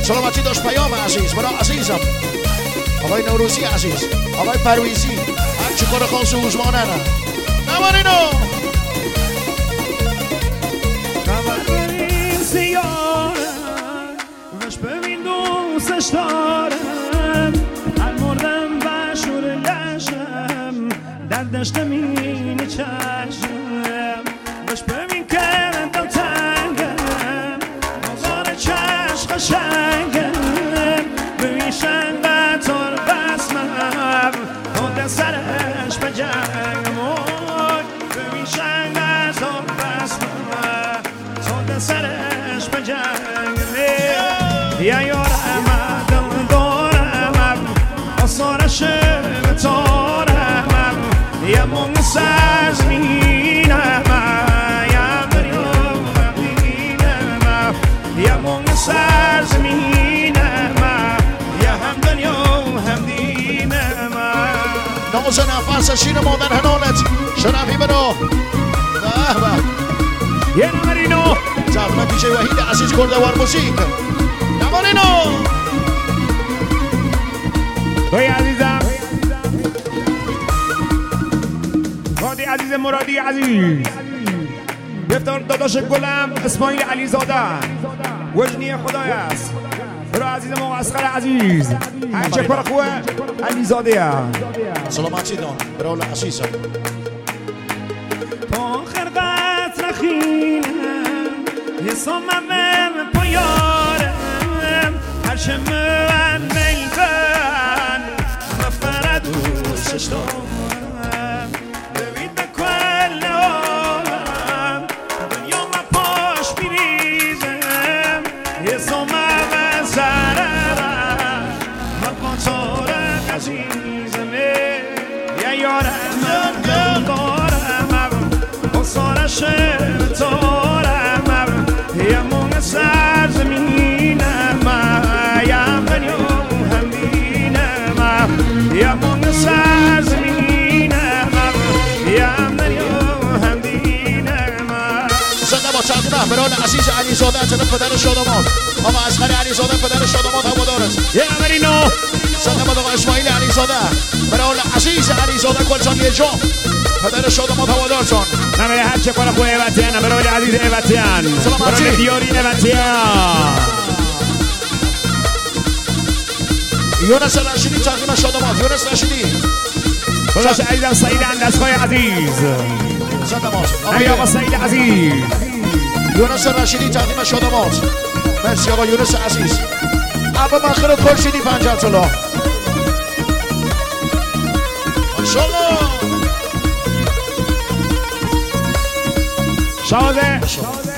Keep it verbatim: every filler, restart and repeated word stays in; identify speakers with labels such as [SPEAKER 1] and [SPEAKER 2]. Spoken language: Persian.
[SPEAKER 1] سلامتی داشت پیام عزیز برای عزیزم آقای نوروزی عزیز آقای پرویزی هرچی کار خاص و اوزمانه نه نمارینو
[SPEAKER 2] خبرین سیارم وش ببین دوستش دارم هر مردم بشور لشم در دشت مینی چشم وش ببین که دل تنگم بازار چشم قشنگم ببین شنگ تار بسمم خود سرش بجنگم ببین شنگ تار بسمم خود سرش بجنگم یا یارم دل دارم آثارش بتارم یا من سرزمینم یا دریام همدینم یا من سرزمینم یا هم دنیا همدینم
[SPEAKER 1] ناز نفس شیر مادر هنالت شرفی برا به به
[SPEAKER 2] یه نمارینو
[SPEAKER 1] زحمت دیجی وحید عزیز کردوار موسیق نمارینو
[SPEAKER 2] توی عزیزم هادی عزیز مرادی عزیز بفتار داداش گلم اسماعیل علی زاده وجنی خدای است برای عزیز ما اسخر عزیز هرچه پر خوه علی زاده
[SPEAKER 1] سلامتی دان برای عزیزم
[SPEAKER 2] تا خرقت رخینم یه سامم پایارم هرچه من میدن مفرد دوستش دارم ببین به کل عالم دنیا ما پاش میریزم یه سامم سرم من قطارم عزیزم یا یارم دل دارم آثارش بتارم یا من سرزمینم یا دنیا همدینم یا من سرزمینم یا دنیا همدینم
[SPEAKER 1] زنده با تقدیم برای عزیز علی زاده جناب پدر شادمان آقا اصغر علی زاده پدر شادمان هوادار است
[SPEAKER 2] یه نمارینو
[SPEAKER 1] زنده با آقا اسماعیل علی زاده برای عزیز علی زاده گلجانی جا پدر شادمان هوادار جان
[SPEAKER 2] نماره هرچه پر خوه وطن برای عزیز وطن برای دیارین وطن
[SPEAKER 1] یونس رشیدی تقدیم شادمان یونس رشیدی
[SPEAKER 2] داداش عزیزم سعید اندسخای عزیز
[SPEAKER 1] زنده باش
[SPEAKER 2] همین آقا سعید عزیز
[SPEAKER 1] یونس رشیدی تقدیم شادمان مرسی آقا یونس عزیز ابا مخیر کرشیدی پنجاه طلا ماشاءالله
[SPEAKER 2] شاده